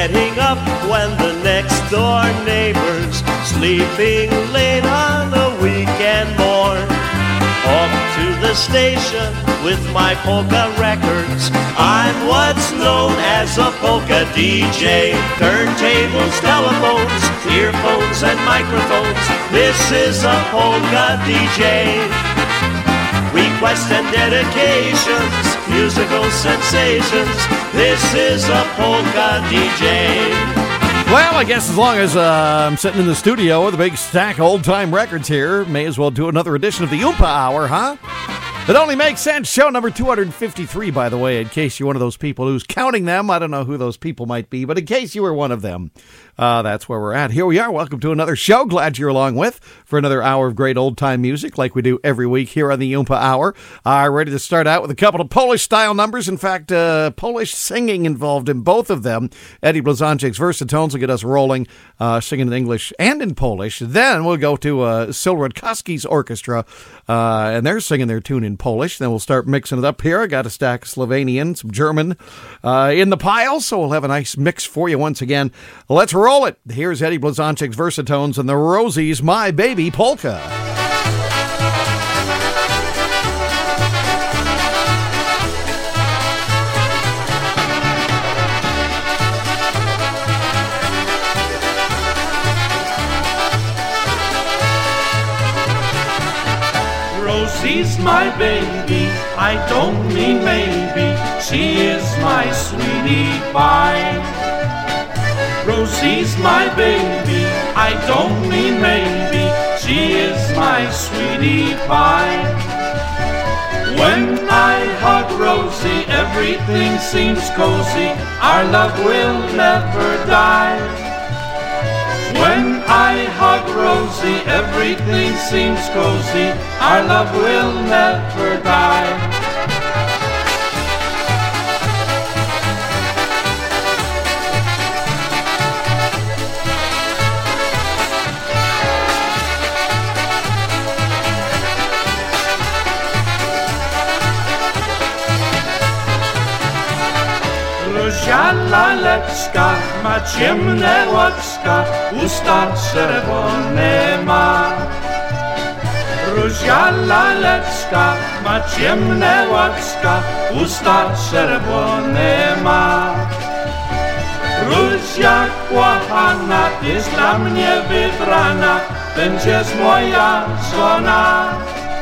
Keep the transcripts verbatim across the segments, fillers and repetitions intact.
getting up when the next door neighbor's sleeping late on a weekend morn. Off to the station with my polka records. I'm what's known as a polka D J. Turntables, telephones, earphones and microphones. This is a polka D J. Requests and dedications, musical sensations. This is a polka D J. Well, I guess as long as uh, I'm sitting in the studio with a big stack of old-time records here, may as well do another edition of the Oompa Hour, huh? It only makes sense. Show number two hundred fifty-three, by the way, in case you're one of those people who's counting them. I don't know who those people might be, but in case you were one of them, uh, that's where we're at. Here we are. Welcome to another show. Glad you're along with for another hour of great old-time music like we do every week here on the Oompa Hour. Uh, ready to start out with a couple of Polish-style numbers. In fact, uh, Polish singing involved in both of them. Eddie Blazonczyk's Versatones will get us rolling, uh, singing in English and in Polish. Then we'll go to uh, Syl Rutkowski's orchestra, uh, and they're singing their tune in Polish. Then we'll start mixing it up here. I got a stack of Slovenian, some German uh, in the pile, so we'll have a nice mix for you once again. Let's roll it. Here's Eddie Blazonczyk's Versatones and the Rosie's My Baby Polka. Rosie's my baby, I don't mean maybe, she is my sweetie pie. Rosie's my baby, I don't mean maybe, she is my sweetie pie. When I hug Rosie, everything seems cozy, our love will never die. When I hug Rosie, everything seems cozy, our love will never die. Rozia laleczka ma ciemne łacka, usta czerwone ma. Rozia laleczka ma ciemne łacka, usta czerwone ma. Różia kochana, jest dla mnie wybrana, będziesz moja żona.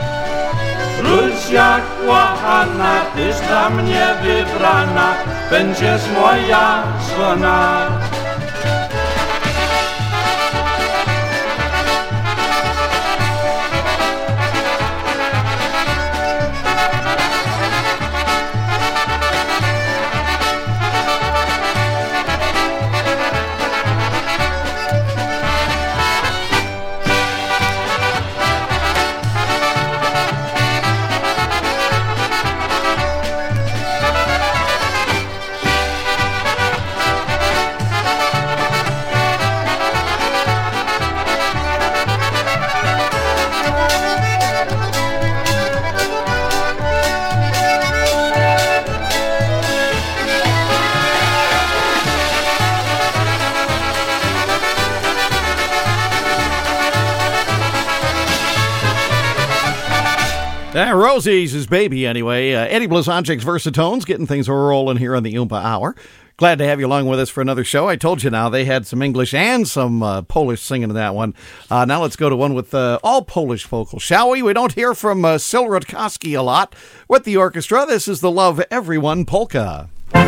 Różia kochana, tyś dla mnie wybrana, będziesz moja żona. Uh, Rosie's his baby, anyway. Uh, Eddie Blazonczyk's Versatones, getting things rolling here on the Oompa Hour. Glad to have you along with us for another show. I told you now, they had some English and some uh, Polish singing in that one. Uh, now let's go to one with uh, all Polish vocals, shall we? We don't hear from uh, Syl Rutkowski a lot with the orchestra. This is the Love Everyone Polka.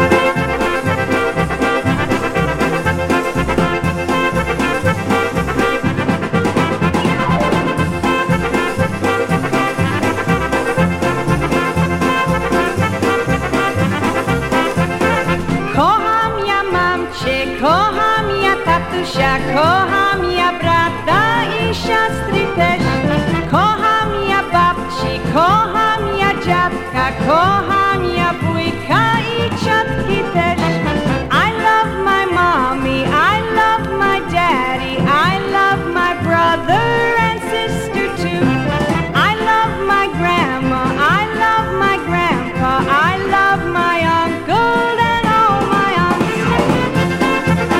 Kocham ja brata i siostry też, kocham ja babci, kocham ja dziadka, kocham ja wujka i ciotki też. I love my mommy, I love my daddy, I love my brother and sister too. I love my grandma, I love my grandpa, I love my uncle and all my aunts.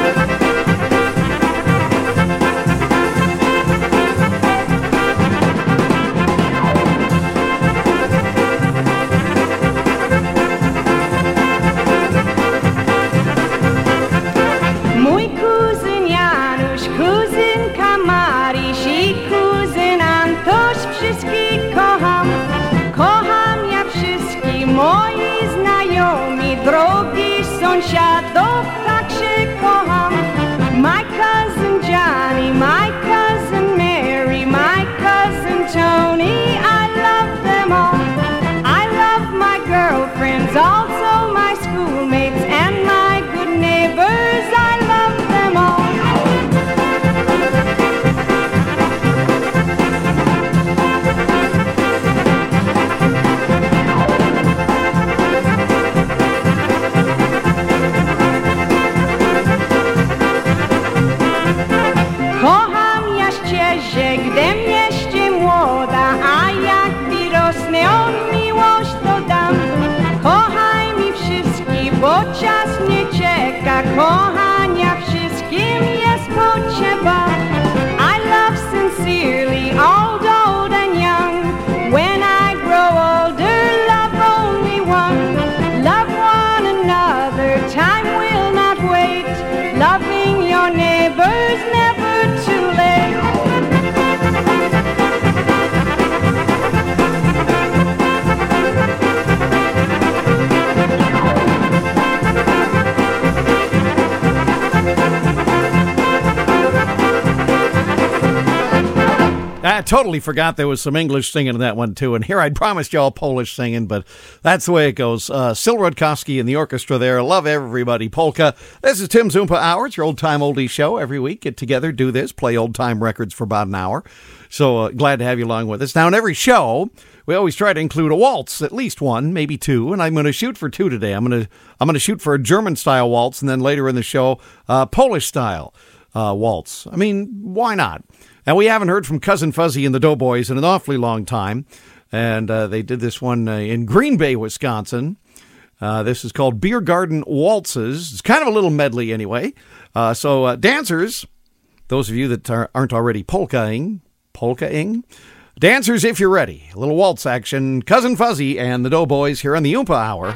sąsiadów tak się kocham. My cousin Johnny, my cousin Mary, my cousin Tony, I love them all. I love my girlfriends, also my schoolmates and my good neighbors, I love them all. Kocham ja ścieżę, gdy mieście młoda, a jak wyrosnę on miłość to dam. Kochaj mi wszystkich, bo czas nie czeka, kochania wszystkim jest potrzeba. I love sincerely, old, old and young. When I grow older, love only one. Love one another, time will not wait. Loving your neighbors, never too late. I totally forgot there was some English singing in that one, too. And here I'd promised y'all Polish singing, but that's the way it goes. Uh, Sil Rutkowski and the orchestra there. Love everybody. Polka. This is Tim's Oompa Hour. It's your old-time oldie show. Every week, get together, do this, play old-time records for about an hour. So uh, glad to have you along with us. Now, in every show, we always try to include a waltz, at least one, maybe two, and I'm going to shoot for two today. I'm going to I'm going to shoot for a German-style waltz, and then later in the show, uh, Polish-style uh, waltz. I mean, why not? And we haven't heard from Cousin Fuzzy and the Doughboys in an awfully long time. And uh, they did this one uh, in Green Bay, Wisconsin. Uh, this is called Beer Garden Waltzes. It's kind of a little medley anyway. Uh, so uh, dancers, those of you that are, aren't already polkaing, polkaing, dancers, if you're ready. A little waltz action. Cousin Fuzzy and the Doughboys here on the Oompa Hour.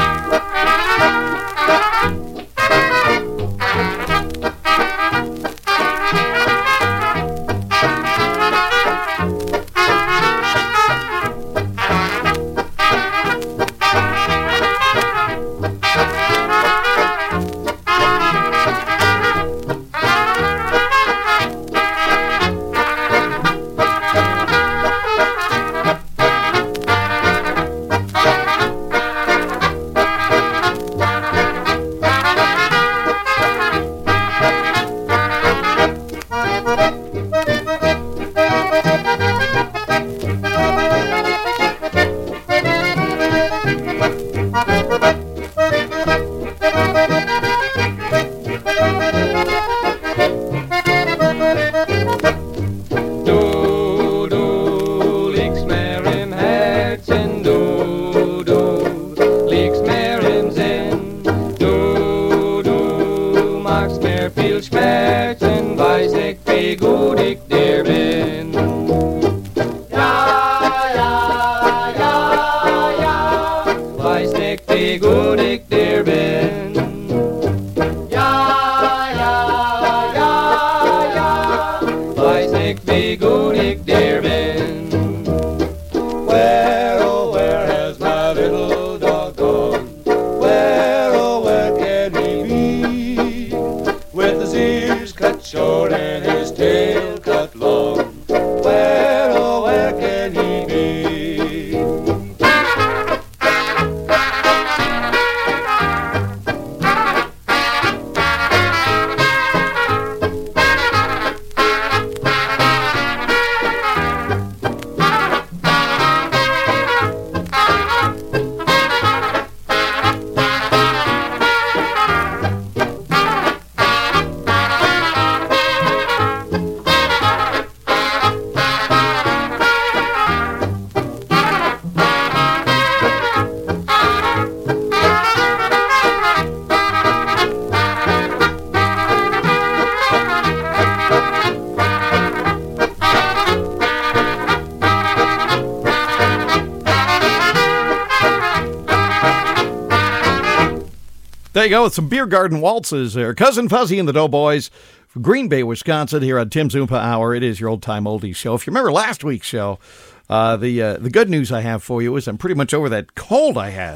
There you go, with some Beer Garden Waltzes there. Cousin Fuzzy and the Doughboys from Green Bay, Wisconsin, here on Tim's Oompa Hour. It is your old-time oldies show. If you remember last week's show, uh, the uh, the good news I have for you is I'm pretty much over that cold I had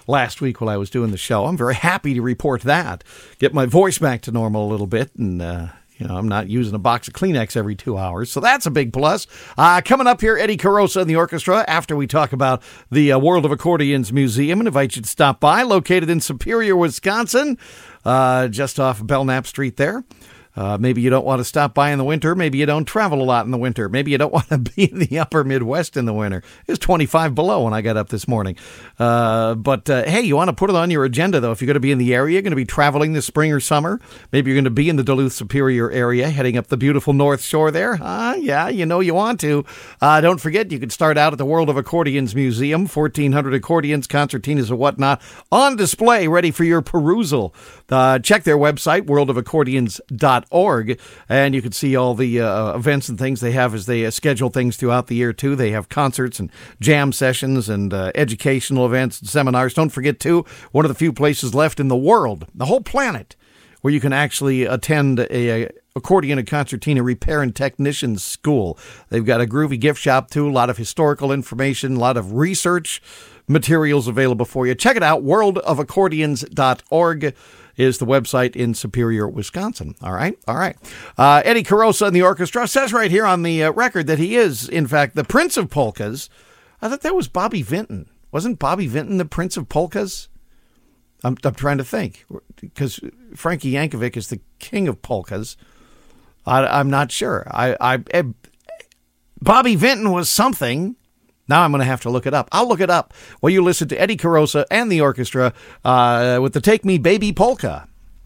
last week while I was doing the show. I'm very happy to report that. Get my voice back to normal a little bit, and uh, you know, I'm not using a box of Kleenex every two hours, so that's a big plus. Uh, coming up here, Eddie Carosa and the orchestra, after we talk about the uh, World of Accordions Museum, and invite you to stop by, located in Superior, Wisconsin, uh, just off Belknap Street there. Uh, maybe you don't want to stop by in the winter. Maybe you don't travel a lot in the winter. Maybe you don't want to be in the upper Midwest in the winter. It was twenty-five below when I got up this morning. Uh, but, uh, hey, you want to put it on your agenda, though. If you're going to be in the area, you're going to be traveling this spring or summer. Maybe you're going to be in the Duluth Superior area, heading up the beautiful North Shore there. Uh, yeah, you know you want to. Uh, don't forget, you can start out at the World of Accordions Museum. fourteen hundred accordions, concertinas, and whatnot on display, ready for your perusal. Uh, check their website, world of accordions dot org, and you can see all the uh, events and things they have as they uh, schedule things throughout the year, too. They have concerts and jam sessions and uh, educational events and seminars. Don't forget, too, one of the few places left in the world, the whole planet, where you can actually attend a, a accordion and concertina repair and technician school. They've got a groovy gift shop, too, a lot of historical information, a lot of research materials available for you. Check it out, world of accordions dot org. is the website in Superior, Wisconsin. All right? All right. Uh, Eddie Carosa and the orchestra says right here on the uh, record that he is, in fact, the Prince of Polkas. I thought that was Bobby Vinton. Wasn't Bobby Vinton the Prince of Polkas? I'm, I'm trying to think, because Frankie Yankovic is the king of polkas. I, I'm not sure. I, I, I Bobby Vinton was something. Now I'm going to have to look it up. I'll look it up while you listen to Eddie Carosa and the orchestra uh, with the Take Me Baby Polka.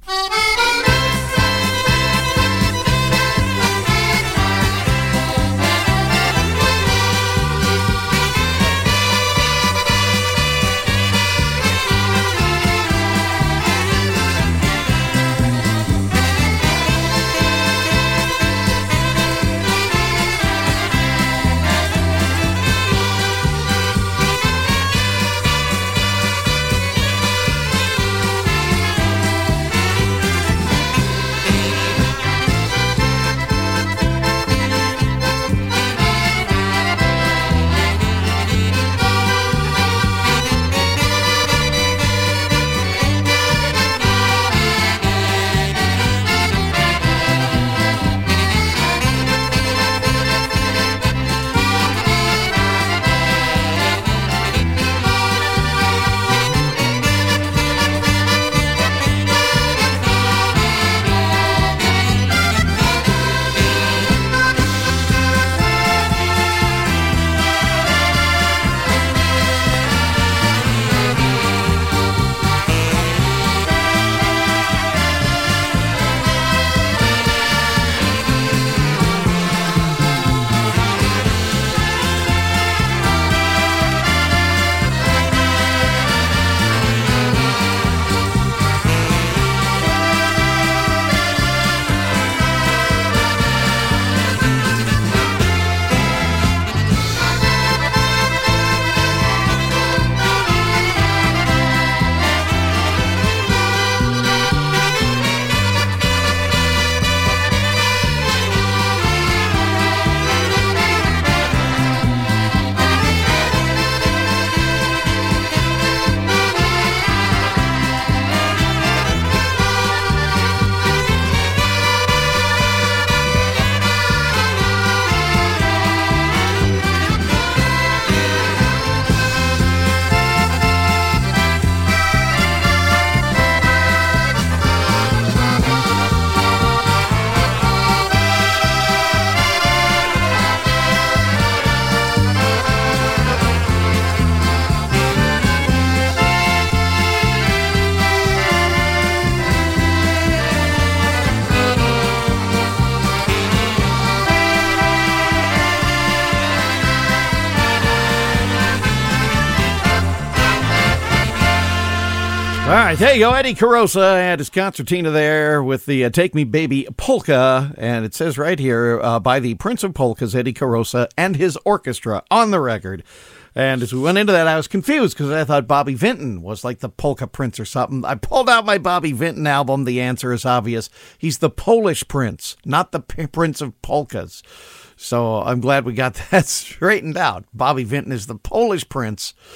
All right, there you go. Eddie Carosa and his concertina there with the uh, Take Me Baby Polka. And it says right here, uh, by the Prince of Polkas, Eddie Carosa, and his orchestra on the record. And as we went into that, I was confused because I thought Bobby Vinton was like the polka prince or something. I pulled out my Bobby Vinton album. The answer is obvious. He's the Polish prince, not the p- Prince of Polkas. So I'm glad we got that straightened out. Bobby Vinton is the Polish prince.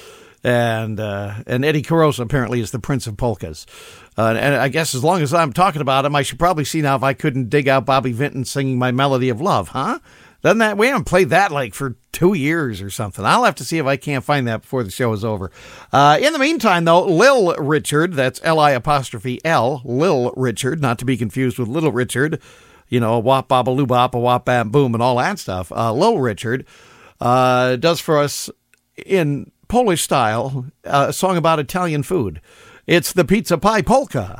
And uh, and Eddie Carosa apparently is the Prince of Polkas. Uh, and I guess as long as I'm talking about him, I should probably see now if I couldn't dig out Bobby Vinton singing My Melody of Love, huh? Doesn't that, we haven't played that like for two years or something. I'll have to see if I can't find that before the show is over. Uh, in the meantime, though, Lil Richard, that's L I apostrophe L, Lil Richard, not to be confused with Little Richard, you know, a wop bop a loo bop, a wop bam boom, and all that stuff. Uh, Lil Richard uh, does for us in Polish style uh, a song about Italian food. It's the Pizza Pie Polka.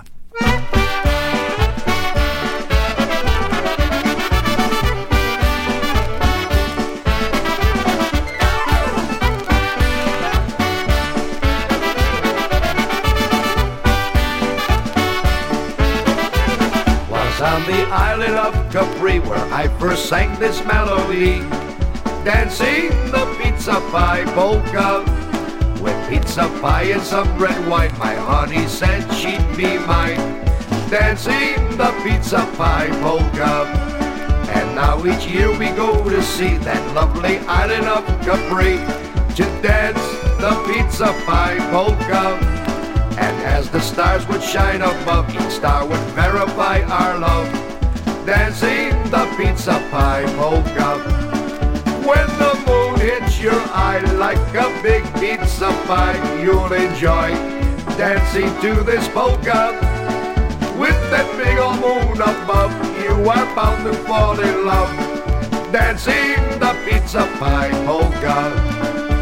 On the island of Capri where I first sang this melody, dancing the pizza pie polka. With pizza pie and some red wine, my honey said she'd be mine. Dancing the pizza pie polka. And now each year we go to see that lovely island of Capri to dance the pizza pie polka. And as the stars would shine above, each star would verify our love. Dancing the pizza pie polka. When the moon hits your eye like a big pizza pie, you'll enjoy dancing to this polka. With that big old moon above, you are bound to fall in love. Dancing the pizza pie polka.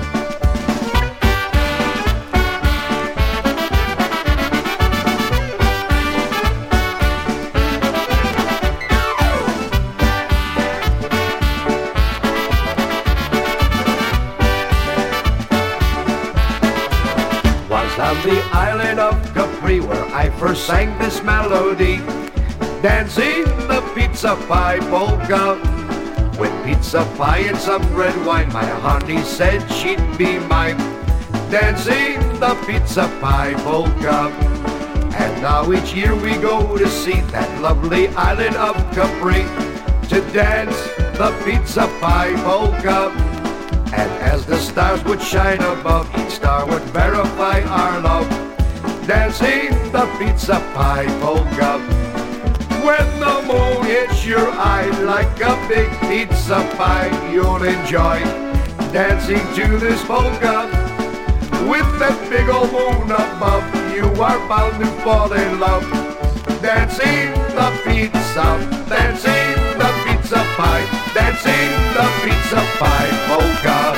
On the island of Capri where I first sang this melody, dancing the pizza pie polka. With pizza pie and some red wine, my honey said she'd be mine. Dancing the pizza pie polka. And now each year we go to see that lovely island of Capri to dance the pizza pie polka. And as the stars would shine above, each star would verify our love. Dancing the pizza pie polka. When the moon hits your eye like a big pizza pie, you'll enjoy dancing to this polka. With that big old moon above, you are bound to fall in love. Dancing the pizza, dancing the pizza pie, dancing the pizza pie polka.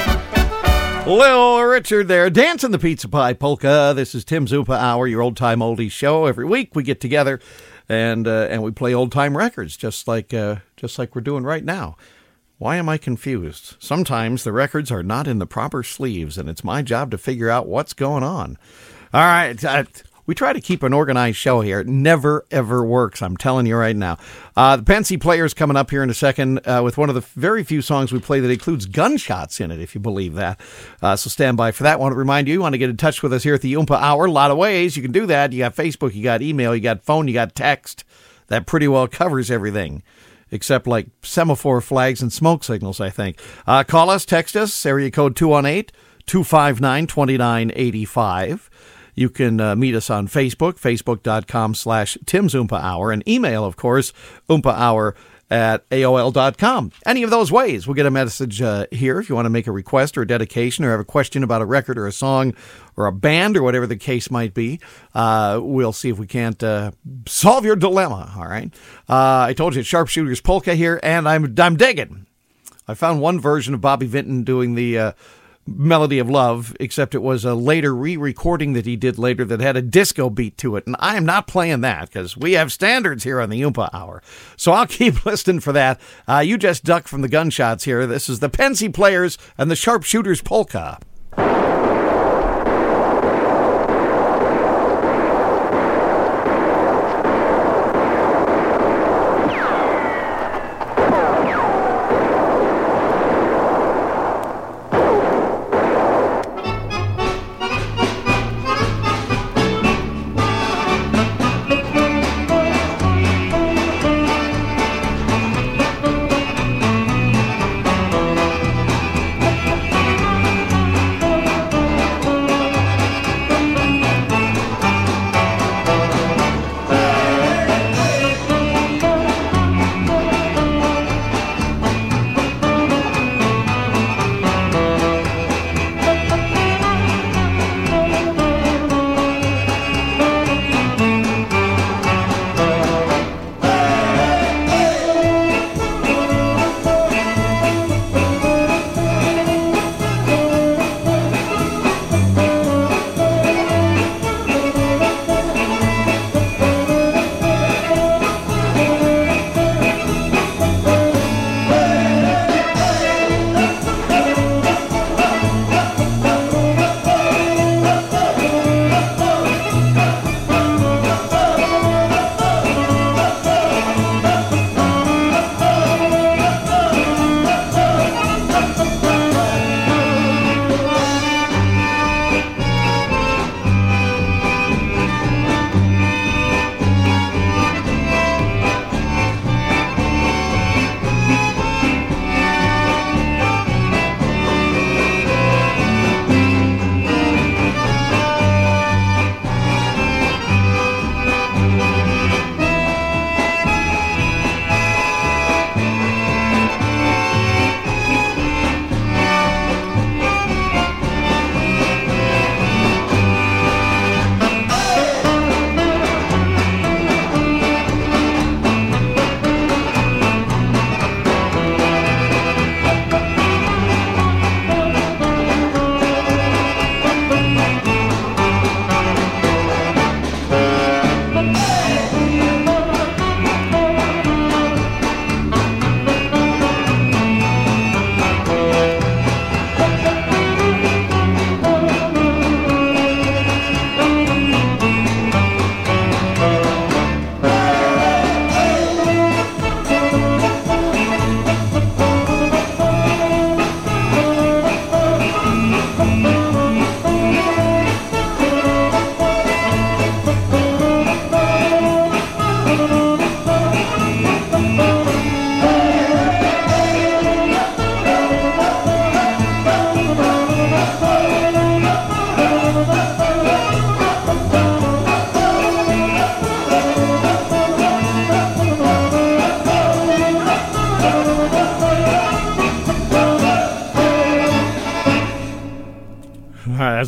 Lil Richard there, dancing the Pizza Pie Polka. This is Tim's Oompa Hour, your old-time oldies show. Every week we get together and uh, and we play old-time records, just like uh, just like we're doing right now. Why am I confused? Sometimes the records are not in the proper sleeves, and it's my job to figure out what's going on. All right, uh, we try to keep an organized show here. It never, ever works, I'm telling you right now. Uh, the Pensy Player's coming up here in a second uh, with one of the very few songs we play that includes gunshots in it, if you believe that. Uh, so stand by for that. I want to remind you, you want to get in touch with us here at the Oompa Hour. A lot of ways you can do that. You got Facebook, you got email, you got phone, you got text. That pretty well covers everything, except like semaphore flags and smoke signals, I think. Uh, call us, text us, area code two one eight, two five nine, two nine eight five. You can uh, meet us on Facebook, facebook.com slash Tim's Oompa Hour, and email, of course, oompah hour at A O L dot com. Any of those ways, we'll get a message uh, here if you want to make a request or a dedication or have a question about a record or a song or a band or whatever the case might be. Uh, we'll see if we can't uh, solve your dilemma, all right? Uh, I told you it's Sharpshooter's Polka here, and I'm, I'm digging. I found one version of Bobby Vinton doing the Uh, Melody of Love, except it was a later re-recording that he did later that had a disco beat to it, and I am not playing that because we have standards here on the Oompa Hour. So I'll keep listening for that. Uh, you just duck from the gunshots here. This is the Pensy Players and the Sharpshooters Polka.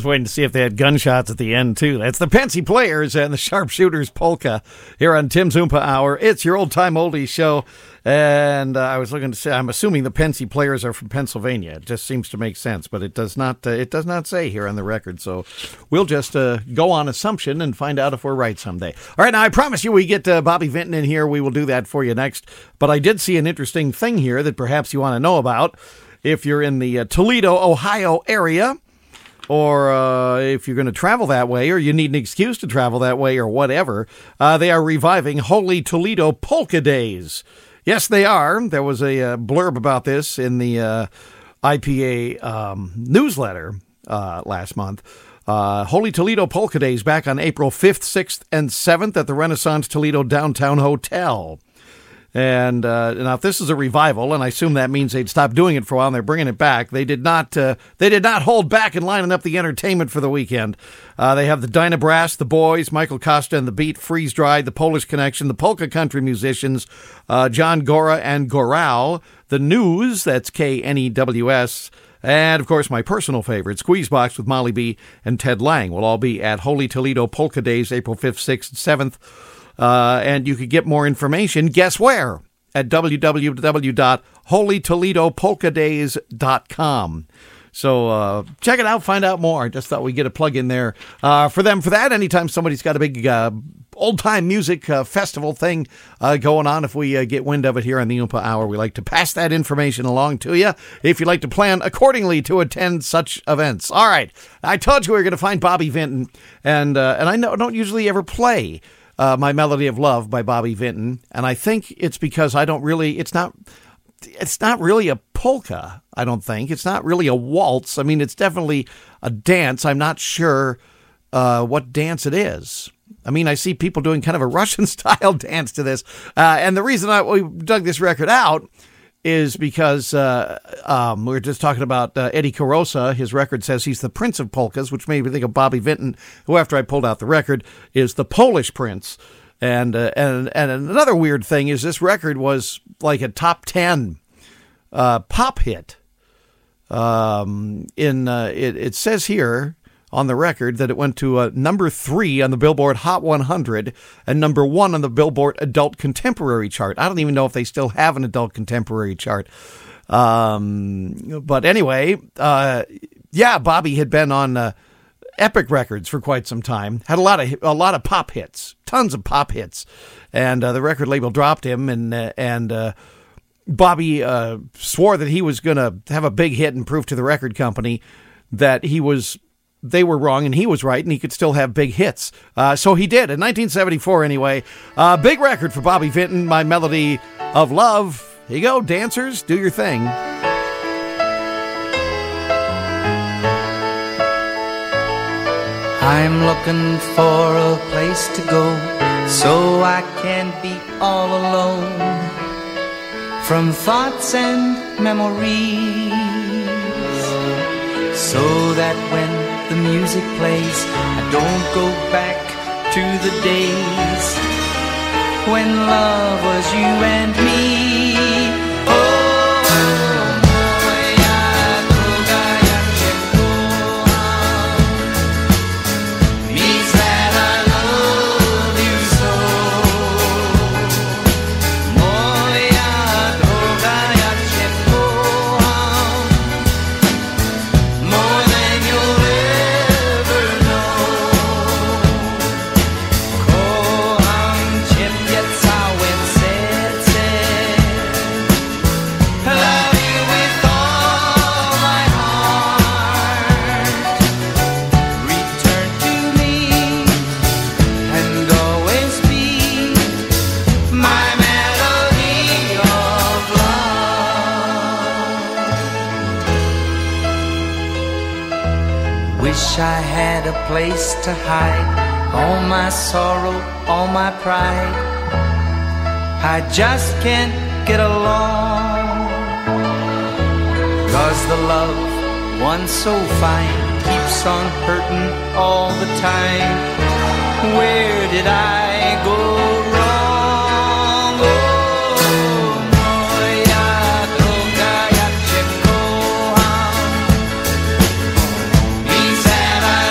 waiting to see if they had gunshots at the end, too. That's the Pensy Players and the Sharpshooters Polka here on Tim's Oompa Hour. It's your old-time oldies show. And uh, I was looking to say, I'm assuming the Pensy Players are from Pennsylvania. It just seems to make sense, but it does not uh, It does not say here on the record. So we'll just uh, go on assumption and find out if we're right someday. All right, now I promise you we get uh, Bobby Vinton in here. We will do that for you next. But I did see an interesting thing here that perhaps you want to know about. If you're in the uh, Toledo, Ohio area, or uh, if you're going to travel that way, or you need an excuse to travel that way, or whatever, uh, they are reviving Holy Toledo Polka Days. Yes, they are. There was a uh, blurb about this in the uh, I P A um, newsletter uh, last month. Uh, Holy Toledo Polka Days back on April fifth, sixth, and seventh at the Renaissance Toledo Downtown Hotel. And uh, now, if this is a revival, and I assume that means they'd stop doing it for a while, and they're bringing it back. They did not. Uh, they did not hold back in lining up the entertainment for the weekend. Uh, they have the Dyna Brass, the Boys, Michael Costa and the Beat, Freeze Dried, the Polish Connection, the Polka Country Musicians, uh, John Gora and Gorau, the News. That's K N E W S. And, of course, my personal favorite, Squeezebox with Molly B and Ted Lang, will all be at Holy Toledo Polka Days, April fifth, sixth, and seventh. Uh, and you could get more information, guess where? At w w w dot holy toledo polka days dot com. So uh, check it out, find out more. I just thought we'd get a plug in there uh, for them for that. Anytime somebody's got a big uh, old-time music uh, festival thing uh, going on, if we uh, get wind of it here on the Oompa Hour, we like to pass that information along to you if you'd like to plan accordingly to attend such events. All right, I told you we were going to find Bobby Vinton, and, uh, and I know, don't usually ever play Uh, My Melody of Love by Bobby Vinton, and I think it's because I don't really, it's not, it's not really a polka, I don't think. It's not really a waltz. I mean, it's definitely a dance. I'm not sure uh, what dance it is. I mean, I see people doing kind of a Russian-style dance to this, uh, and the reason I we dug this record out is because uh, um, we were just talking about uh, Eddie Carosa. His record says he's the Prince of Polkas, which made me think of Bobby Vinton, who, after I pulled out the record, is the Polish Prince. And uh, and and another weird thing is this record was like a top ten uh, pop hit. Um, in uh, it, it says here on the record that it went to uh, number three on the Billboard Hot one hundred and number one on the Billboard Adult Contemporary chart. I don't even know if they still have an Adult Contemporary chart. Um, but anyway, uh, yeah, Bobby had been on uh, Epic Records for quite some time. Had a lot of a lot of pop hits, tons of pop hits, and uh, the record label dropped him, and uh, and uh, Bobby uh, swore that he was going to have a big hit and prove to the record company that he was. They were wrong and he was right, and he could still have big hits. Uh, so he did in nineteen seventy-four anyway. Uh, big record for Bobby Vinton, My Melody of Love. Here you go, dancers, do your thing. I'm looking for a place to go so I can be all alone from thoughts and memories, so that when the music plays, I don't go back to the days when love was you and me. Oh, moja droga, jak cię kocham, means that I love you so. Moja droga, jak cię kocham, more than you'll ever know. Kocham cię mnie całym sercem. Love you with all my heart. Return to me and always be my melody of love. Wish I had a place to hide all my sorrow, all my pride. I just can't get along, 'cause the love, once so fine, keeps on hurting all the time. Where did I go wrong? Oh, moja droga, jak cię kocham, means that I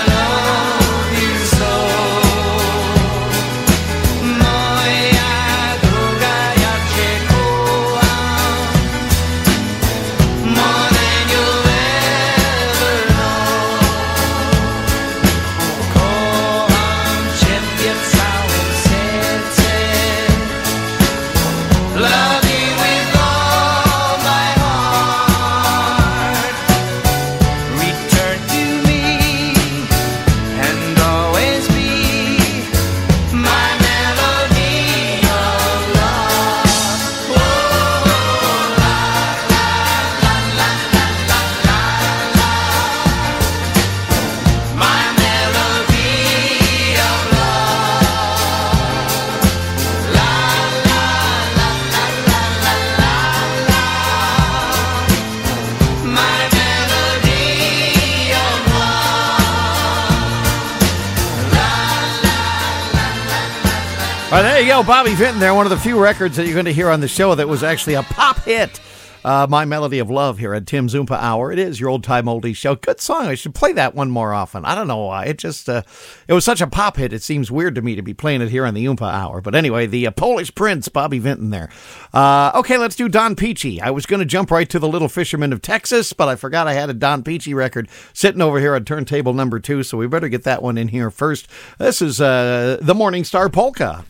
All right, there you go, Bobby Vinton there, one of the few records that you're going to hear on the show that was actually a pop hit. Uh, My Melody of Love here at Tim's Oompa Hour. It is your old-time oldie show. Good song. I should play that one more often. I don't know why. It just, uh, it was such a pop hit, it seems weird to me to be playing it here on the Oompa Hour. But anyway, the uh, Polish Prince, Bobby Vinton there. Uh, okay, let's do Don Peachy. I was going to jump right to the Little Fisherman of Texas, but I forgot I had a Don Peachy record sitting over here on turntable number two, so we better get that one in here first. This is uh, the Morning Star Polka.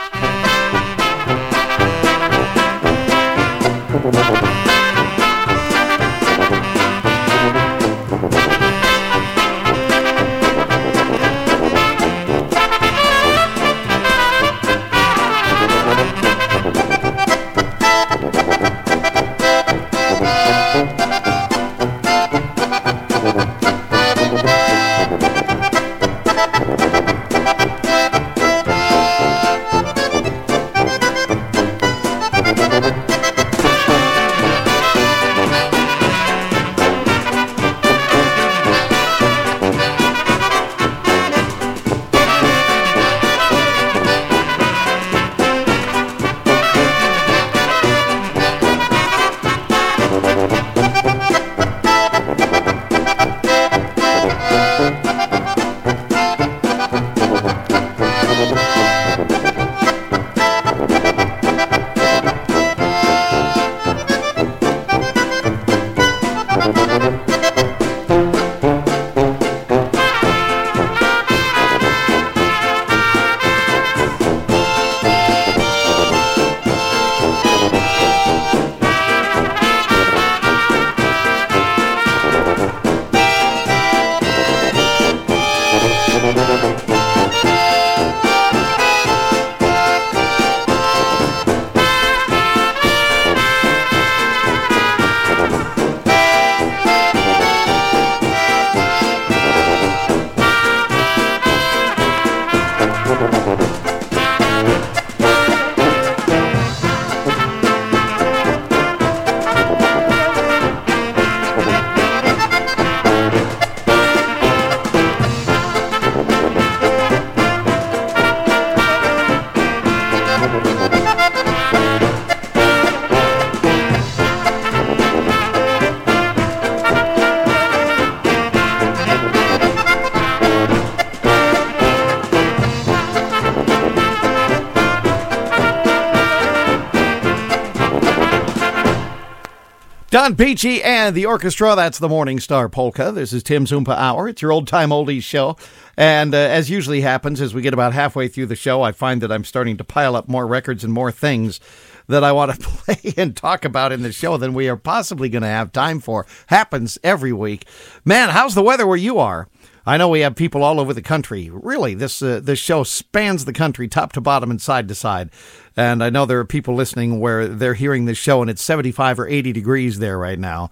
Don Peachy and the orchestra, that's the Morning Star Polka. This is Tim's Oompa Hour. It's your old-time oldies show. And uh, as usually happens, as we get about halfway through the show, I find that I'm starting to pile up more records and more things that I want to play and talk about in the show than we are possibly going to have time for. Happens every week. Man, how's the weather where you are? I know we have people all over the country. Really, this uh, this show spans the country, top to bottom and side to side. And I know there are people listening where they're hearing this show and it's seventy-five or eighty degrees there right now.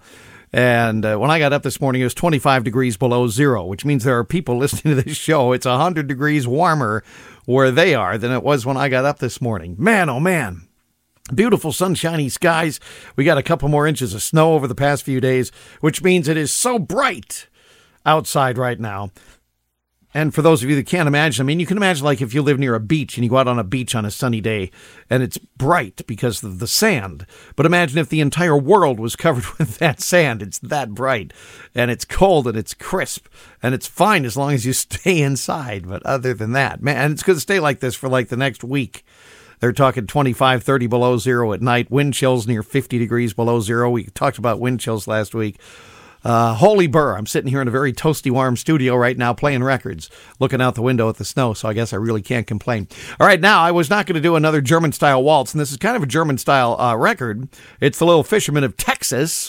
And uh, when I got up this morning, it was twenty-five degrees below zero, which means there are people listening to this show. It's one hundred degrees warmer where they are than it was when I got up this morning. Man, oh man. Beautiful sunshiny skies. We got a couple more inches of snow over the past few days, which means it is so bright outside right now. And for those of you that can't imagine, I mean, you can imagine like if you live near a beach and you go out on a beach on a sunny day and it's bright because of the sand. But imagine if the entire world was covered with that sand. It's that bright and it's cold and it's crisp and it's fine as long as you stay inside. But other than that, man, it's going to stay like this for like the next week. They're talking twenty-five, thirty below zero at night. Wind chills near fifty degrees below zero. We talked about wind chills last week. Uh, holy burr, I'm sitting here in a very toasty warm studio right now playing records, looking out the window at the snow, so I guess I really can't complain. All right, now, I was not going to do another German-style waltz, and this is kind of a German-style uh, record. It's the Little Fisherman of Texas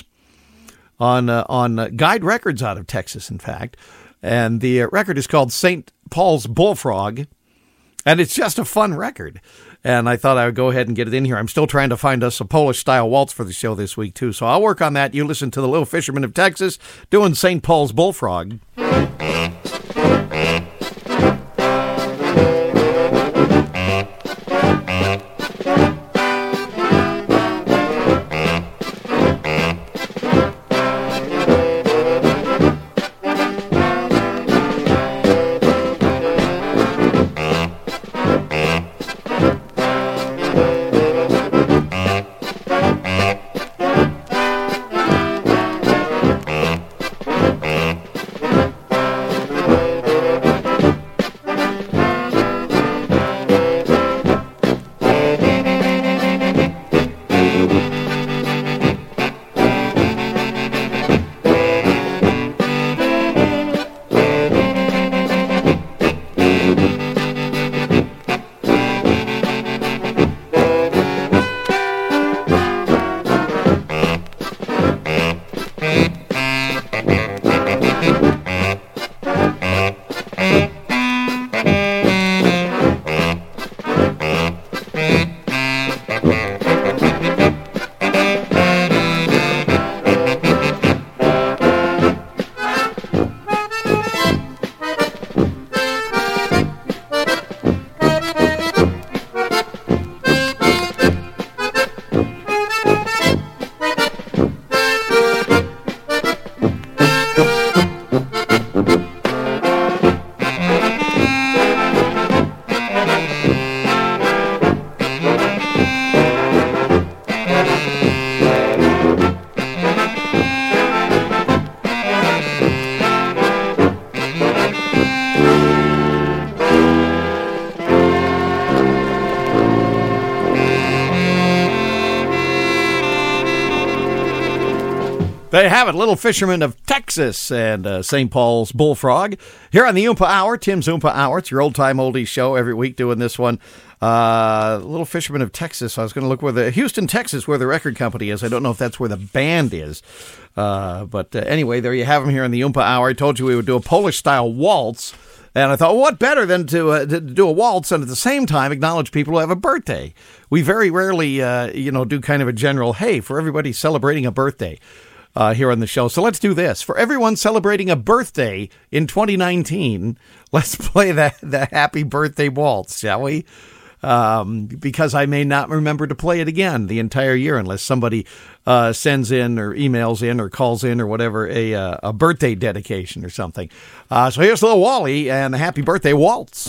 on, uh, on uh, Guide Records out of Texas, in fact. And the uh, record is called Saint Paul's Bullfrog, and it's just a fun record. And I thought I would go ahead and get it in here. I'm still trying to find us a Polish-style waltz for the show this week, too. So I'll work on that. You listen to the Little Fisherman of Texas doing Saint Paul's Bullfrog. They have it, Little Fisherman of Texas and uh, Saint Paul's Bullfrog. Here on the Oompa Hour, Tim's Oompa Hour. It's your old-time oldies show every week doing this one. Uh, Little Fisherman of Texas. I was going to look where the, Houston, Texas, where the record company is. I don't know if that's where the band is. Uh, but uh, anyway, there you have them here on the Oompa Hour. I told you we would do a Polish-style waltz. And I thought, well, what better than to, uh, to do a waltz and at the same time acknowledge people who have a birthday? We very rarely, uh, you know, do kind of a general, hey, for everybody celebrating a birthday. Uh, here on the show. So let's do this. For everyone celebrating a birthday in twenty nineteen, let's play the, the happy birthday waltz, shall we? Um, because I may not remember to play it again the entire year unless somebody uh, sends in or emails in or calls in or whatever a, uh, a birthday dedication or something. Uh, so here's Little Wally and the happy birthday waltz.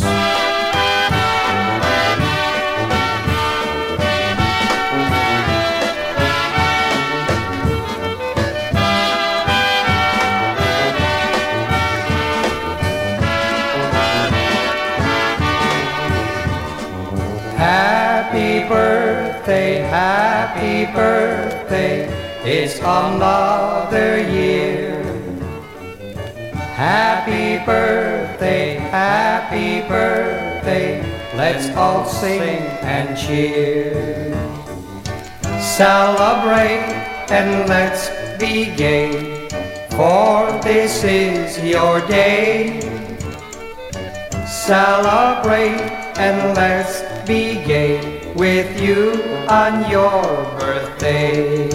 Happy birthday, happy birthday, it's another year. Happy birthday, happy birthday, let's all sing and cheer. Celebrate and let's be gay, for this is your day. Celebrate and let's be gay with you on your birthday.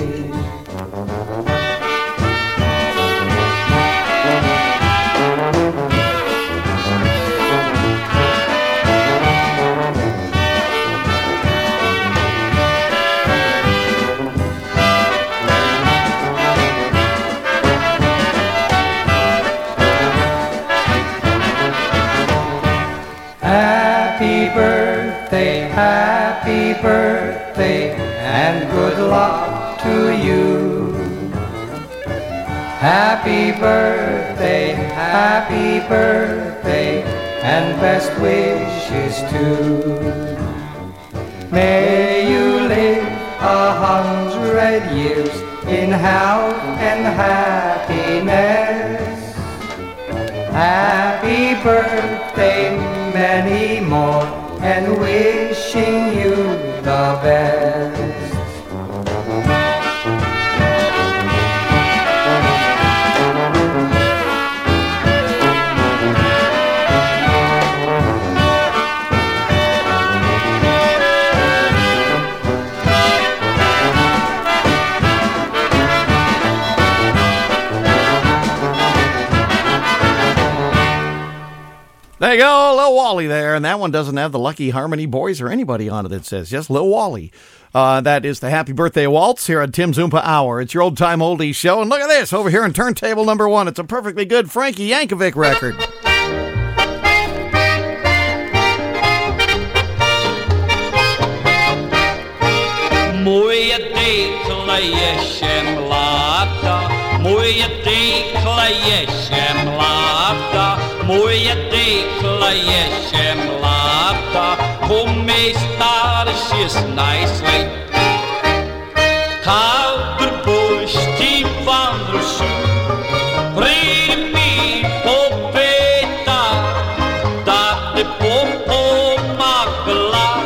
Happy birthday, happy birthday, and good luck to you. Happy birthday, happy birthday, and best wishes too. May you live a hundred years in health and happiness. Happy birthday, many more, and wishing you the best. There you go, Lil Wally there, and that one doesn't have the Lucky Harmony Boys or anybody on it. It says just Lil Wally. Uh, that is the Happy Birthday Waltz here on Tim's Oompa Hour. It's your old-time oldies show, and look at this over here on turntable number one. It's a perfectly good Frankie Yankovic record. Moje dykle ještě mláda, moje dykle ještě mláda, moje dykle ještě mláda, po mé starší snajsli. Kadr boští vandrušu, přijď mi popěta, da te popomagla.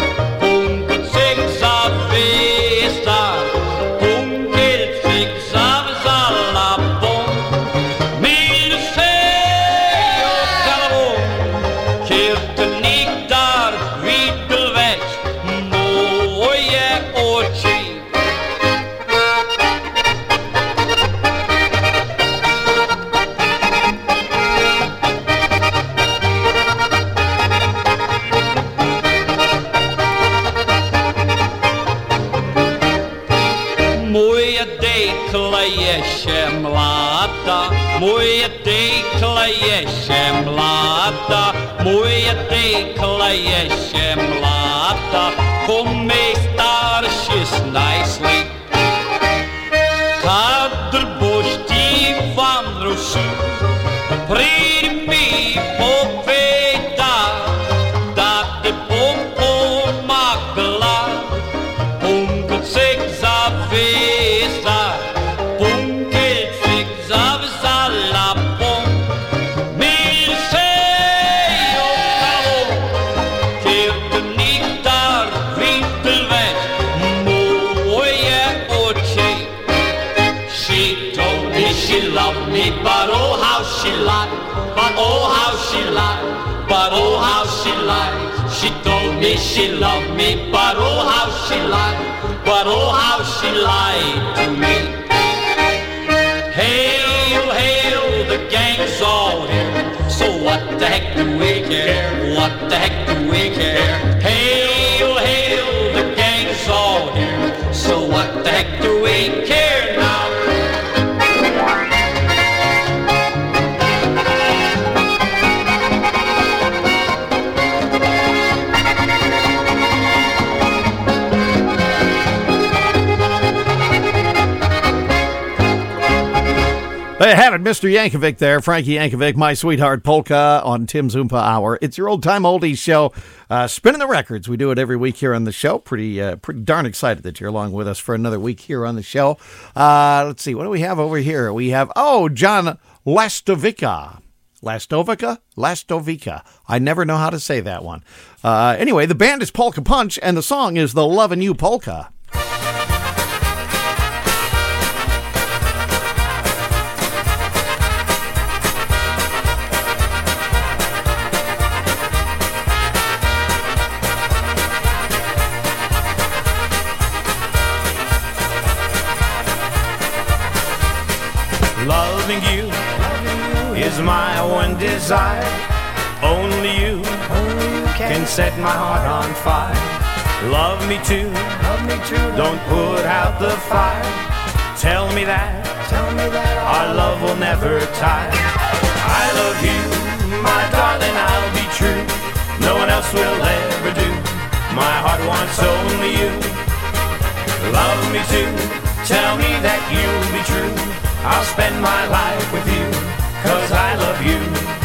Moje dykle ještě mláda, moje dykle ještě mláda, po mé starší snajsli. Kadr boští vandrušu, přijď mi popěta, da te popomagla, pokud se zavěza, pokud me she loved me, but oh how she lied, but oh how she lied to me. Hail, hail, the gang's all here, so what the heck do we care? What the heck do we care? Hail, hail, the gang's all here, so what the heck do we care now? There you have it, Mister Yankovic there. Frankie Yankovic, My Sweetheart Polka on Tim's Oompa Hour. It's your old-time oldies show, uh, spinning the records. We do it every week here on the show. Pretty uh, pretty darn excited that you're along with us for another week here on the show. Uh, let's see, what do we have over here? We have, oh, John Lastovica. Lastovica? Lastovica. I never know how to say that one. Uh, anyway, the band is Polka Punch, and the song is the Lovin' You Polka. Loving you is my one desire. Only you can set my heart on fire. Love me too, don't put out the fire. Tell me that our love will never tire. I love you, my darling, I'll be true. No one else will ever do. My heart wants only you. Love me too, tell me that you'll be true. I'll spend my life with you, 'cause I love you.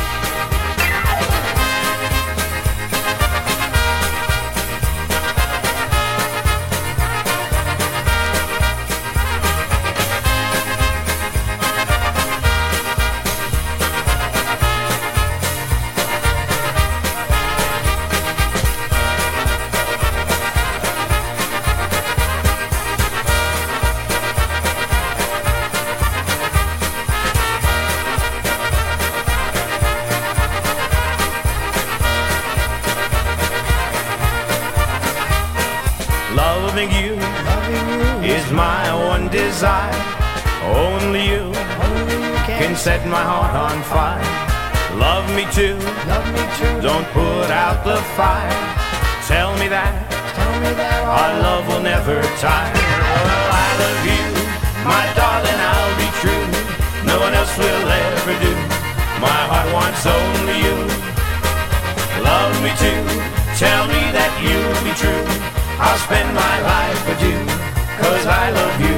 Loving you is my one desire. Only you can set my heart on fire. Love me too, don't put out the fire. Tell me that our love will never tire. Well, I love you, my darling, I'll be true. No one else will ever do. My heart wants only you. Love me too, tell me that you'll be true. I'll spend my life with you, 'cause I love you.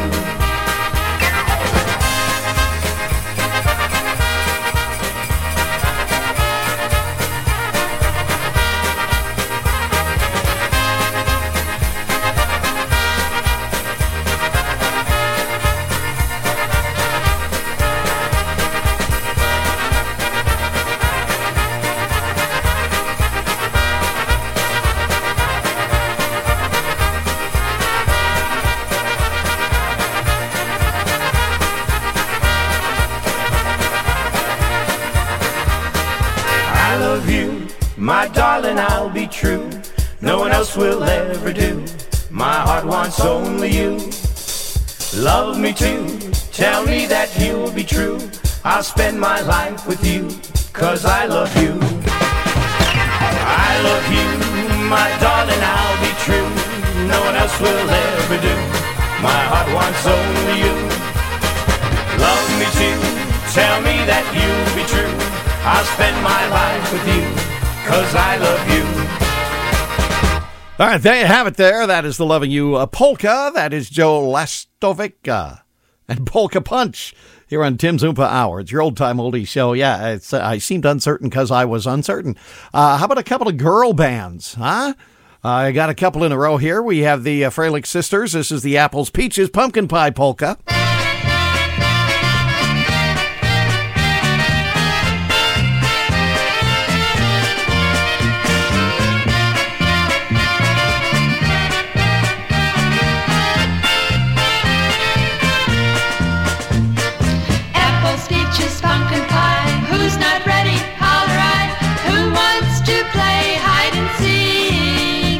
My darling, I'll be true. No one else will ever do. My heart wants only you. Love me too. Tell me that you'll be true. I'll spend my life with you, 'cause I love you. I love you, my darling, I'll be true. No one else will ever do. My heart wants only you. Love me too. Tell me that you'll be true. I'll spend my life with you, 'cause I love you. All right, there you have it there. That is the Loving You uh, Polka. That is Joe Lastovica and Polka Punch here on Tim's Oompa Hour. It's your old-time oldie show. Yeah, it's, uh, I seemed uncertain because I was uncertain. Uh, how about a couple of girl bands, huh? Uh, I got a couple in a row here. We have the uh, Freilich Sisters. This is the Apples Peaches Pumpkin Pie Polka. Who's not ready? Holler right. Who wants to play hide and seek?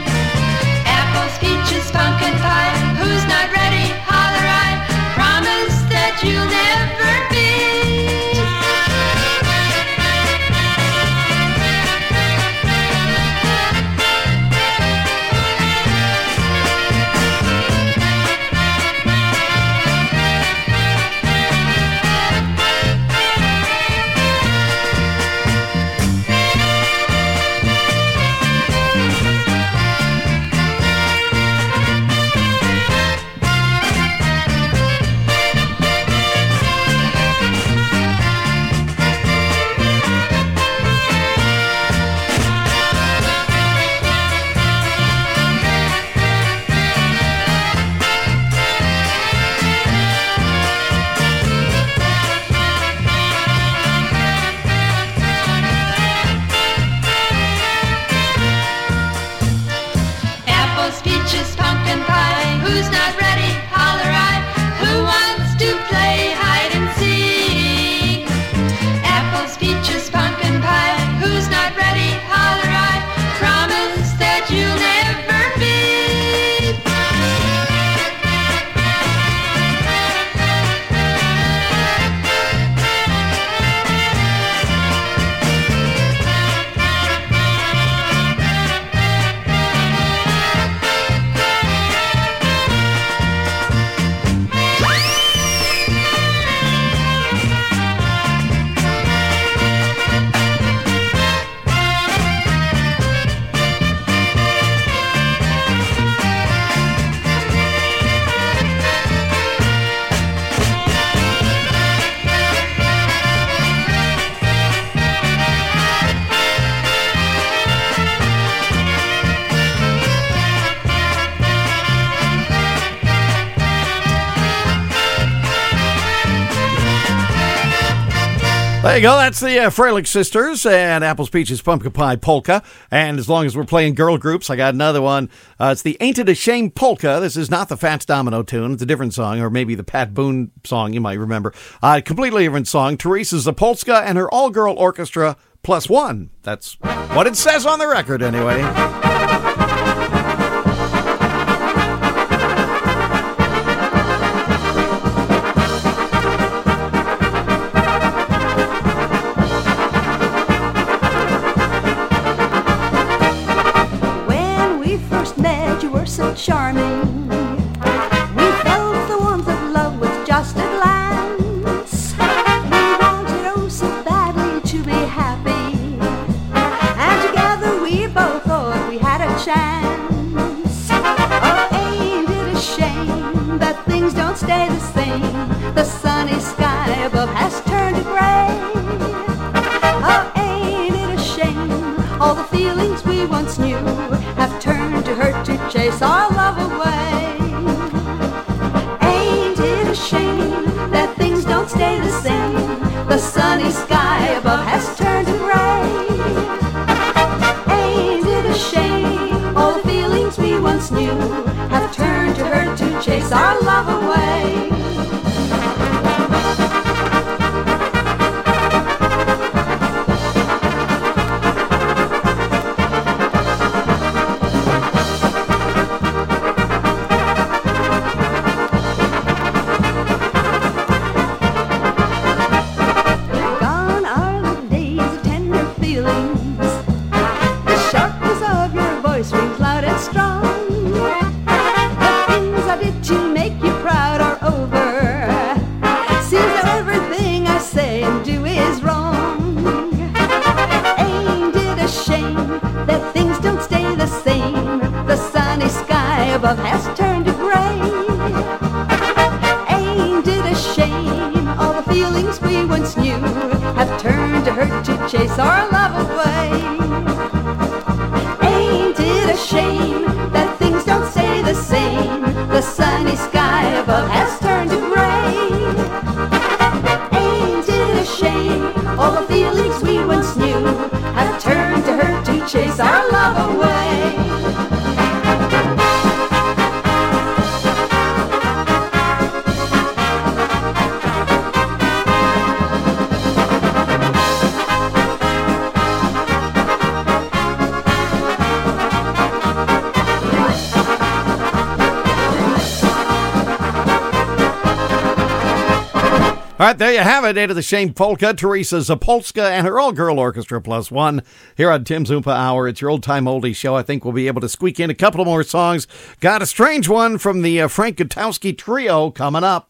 Apples, peaches, pumpkin pie. Who's not ready? Holler I. Who wants to play hide and seek? Apples, peaches, pumpkin pie. Who's not ready? Holler I. Promise that you'll never be. There you go. That's the uh, Freilich Sisters and Apples, Peaches, Pumpkin Pie Polka. And as long as we're playing girl groups, I got another one. Uh, it's the Ain't It a Shame Polka. This is not the Fats Domino tune. It's a different song, or maybe the Pat Boone song you might remember. Uh, completely different song. Teresa Zapolska and her all-girl orchestra plus one. That's what it says on the record anyway. So charming, we felt the warmth of love with just a glance. We wanted oh so badly to be happy, and together we both thought we had a chance. Oh, ain't it a shame that things don't stay the same? The sunny sky above has turned to gray. Oh, ain't it a shame all the feelings we once knew have turned to hurt to chase our love away? Ain't it a shame that things don't stay the same? The sunny sky above has turned to gray. Ain't it a shame all the feelings we once knew have turned to hurt to chase our love away? Above has turned to gray. Ain't it a shame all the feelings we once knew have turned to hurt to chase our love away? Ain't it a shame that things don't stay the same? The sunny sky above has turned to gray. Ain't it a shame all the feelings we once knew have turned to hurt to chase our love away? All right, there you have it. Ain't It a Shame Polka, Teresa Zapolska and her all-girl orchestra plus one here on Tim's Oompa Hour. It's your old-time oldie show. I think we'll be able to squeak in a couple more songs. Got a strange one from the uh, Frank Gutowski Trio coming up.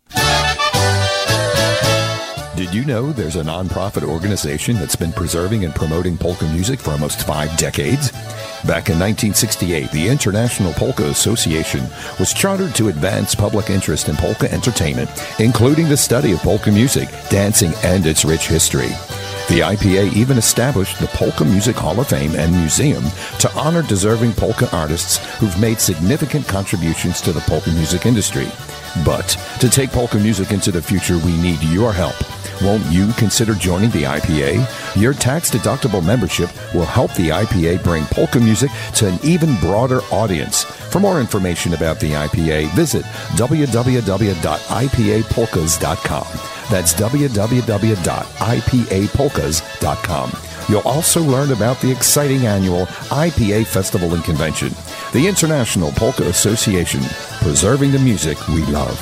Did you know there's a nonprofit organization that's been preserving and promoting polka music for almost five decades? Back in nineteen sixty-eight, the International Polka Association was chartered to advance public interest in polka entertainment, including the study of polka music, dancing, and its rich history. The I P A even established the Polka Music Hall of Fame and Museum to honor deserving polka artists who've made significant contributions to the polka music industry. But to take polka music into the future, we need your help. Won't you consider joining the I P A? Your tax-deductible membership will help the I P A bring polka music to an even broader audience. For more information about the I P A, visit w w w dot i p a polkas dot com. That's w w w dot i p a polkas dot com. You'll also learn about the exciting annual I P A Festival and Convention, the International Polka Association, preserving the music we love.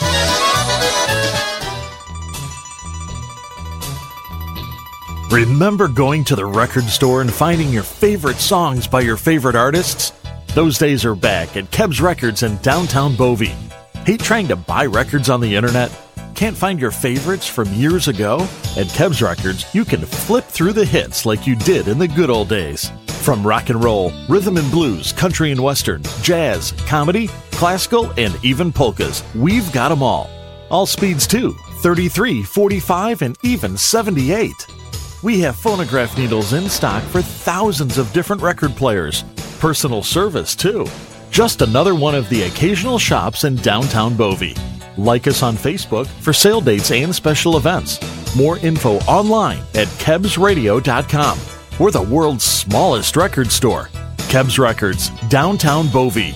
Remember going to the record store and finding your favorite songs by your favorite artists? Those days are back at Kebs Records in downtown Bovey. Hate trying to buy records on the internet? Can't find your favorites from years ago? At Kebs Records, you can flip through the hits like you did in the good old days. From rock and roll, rhythm and blues, country and western, jazz, comedy, classical, and even polkas, we've got them all. All speeds too, thirty-three, forty-five, and even seventy-eight. We have phonograph needles in stock for thousands of different record players. Personal service, too. Just another one of the occasional shops in downtown Bovey. Like us on Facebook for sale dates and special events. More info online at kebs radio dot com. We're the world's smallest record store. Kebs Records, downtown Bovey.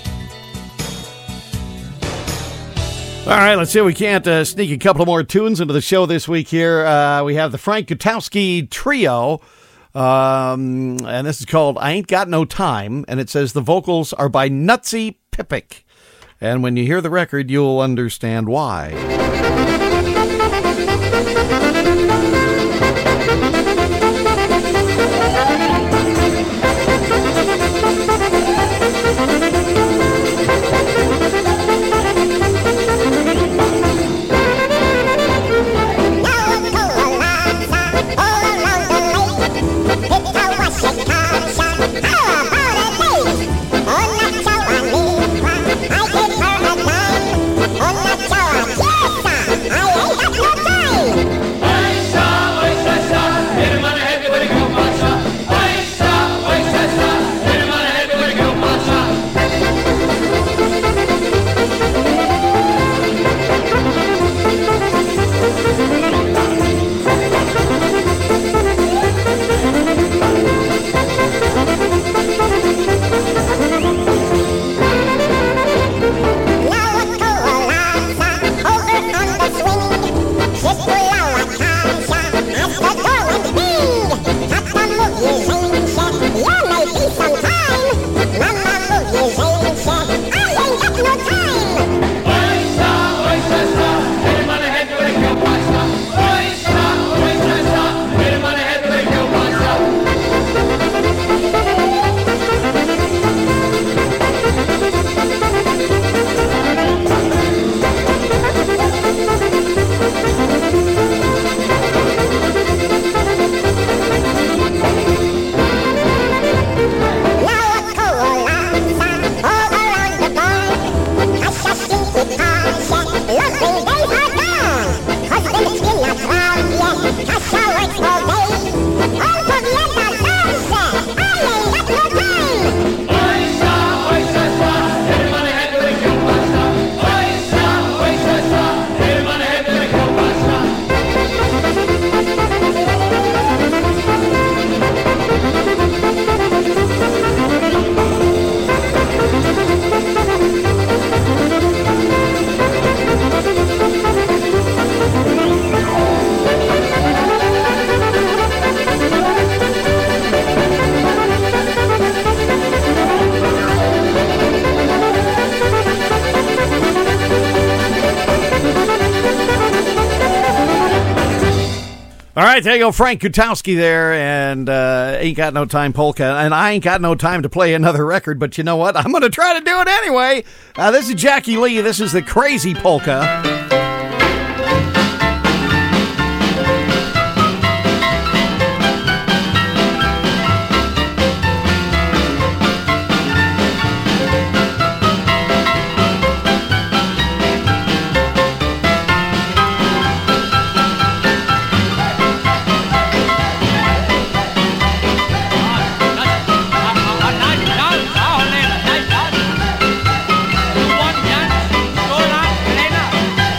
All right, let's see if we can't uh, sneak a couple more tunes into the show this week here. Uh, we have the Frank Gutowski Trio, um, and this is called I Ain't Got No Time, and it says the vocals are by Nutsy Pippick. And when you hear the record, you'll understand why. All right, there you go, Frank Gutowski there, and uh, Ain't Got No Time Polka. And I ain't got no time to play another record, but you know what? I'm going to try to do it anyway. Uh, this is Jackie Lee. This is the Crazy Polka. Elena.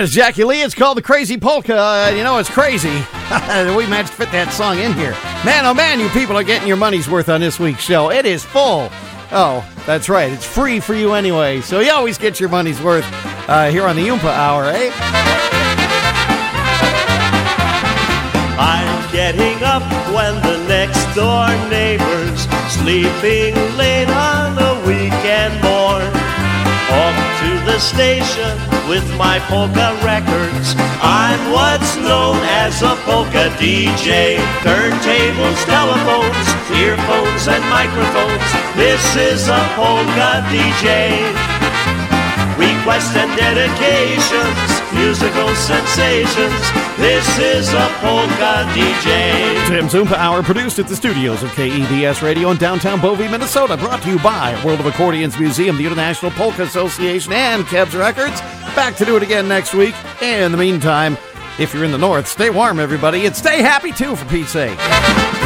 That is Jackie Lee. It's called The Crazy Polka. Uh, you know, it's crazy. We managed to fit that song in here. Man, oh man, you people are getting your money's worth on this week's show. It is full. Oh, that's right. It's free for you anyway. So you always get your money's worth uh, here on the Oompa Hour, eh? I'm getting up when the next door neighbor's sleeping late on a weekend morn. Off to the station with my polka records. I'm what's known as a polka D J. Turntables, telephones, earphones, and microphones. This is a polka D J. Requests and dedications, musical sensations. This is a polka D J. Tim's Oompa Hour, produced at the studios of K E B S Radio in downtown Bovey, Minnesota. Brought to you by World of Accordions Museum, the International Polka Association, and Kebs Records. Back to do it again next week. In the meantime, if you're in the north, stay warm, everybody, and stay happy, too, for Pete's sake.